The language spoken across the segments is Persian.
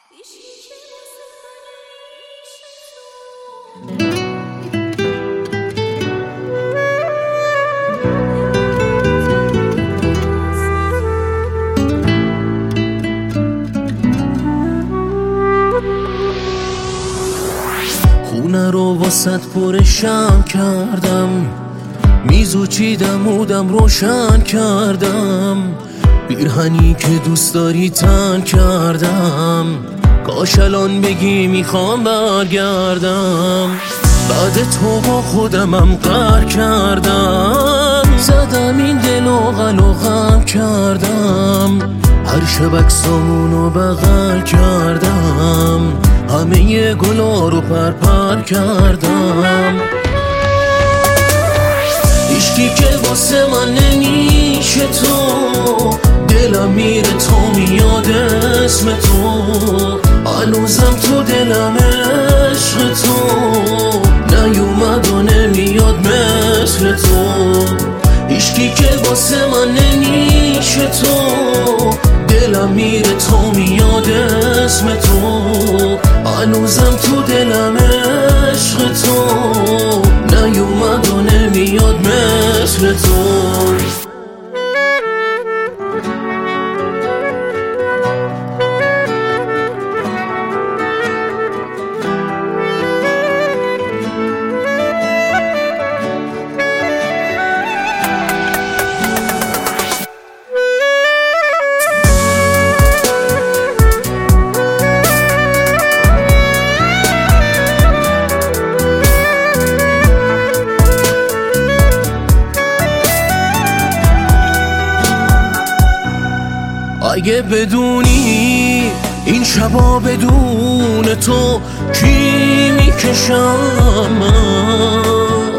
خونه رو واسط پرشم کردم، میزو چیدم اودم روشن کردم، پیرهنی که دوست داری تن کردم، کاش الان بگی میخوام برگردم. بعد تو با خودمم قهر کردم، زدم این دل و غم کردم، هر شب عکسامونو بغل کردم، همه گلا رو پر کردم. عشقی که واسه من نمیشه تو، دلم میره تا میاد اسم تو، هنوزم تو دلم عشق تو، نیومد و نمیاد مثل تو. عشقی که واسه من نمیشه تو، دلم میره تا میاد اسم تو، هنوزم تو دلم عشق تو، نیومد و نمیاد مثل تو. اگه بدونی این شبا بدون تو کی میکشم من،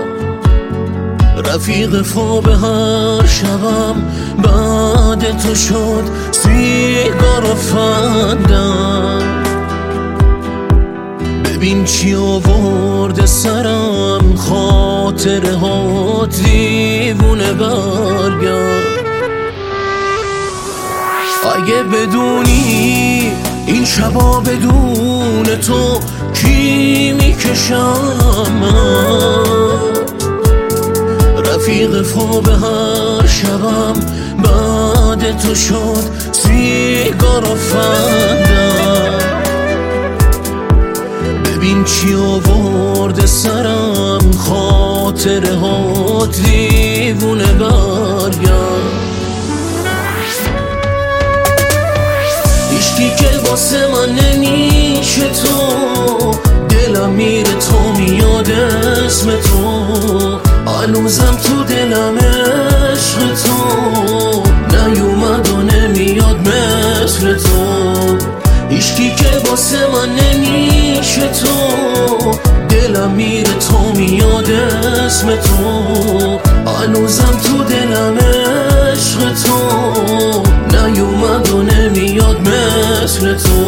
رفیق خواب هر شبم بعد تو شد سیگار و فندم. ببین چی آورده سرم، خاطره ها دیوونه برگرد. اگه بدونی این شبا بدون تو کی میکشم من، رفیق خواب هر شبم بعد تو شد سیگار و فندم. ببین چی آورده سرم، خاطره ها دیوونه برگرد. عشقی که واسه من نمیشه تو، دلم میره تا میاد اسم تو، هنوزم تو دلم عشق تو، نیومد و نمیاد مثل تو. عشقی که واسه من نمیشه تو، دلم میره تا میاد اسم تو، هنوزم تو دلم عشق تو، نیومد و نمیاد مثل تو.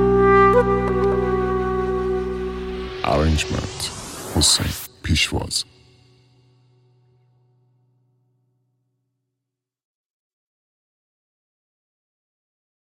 Arrangement حسین پیشواز.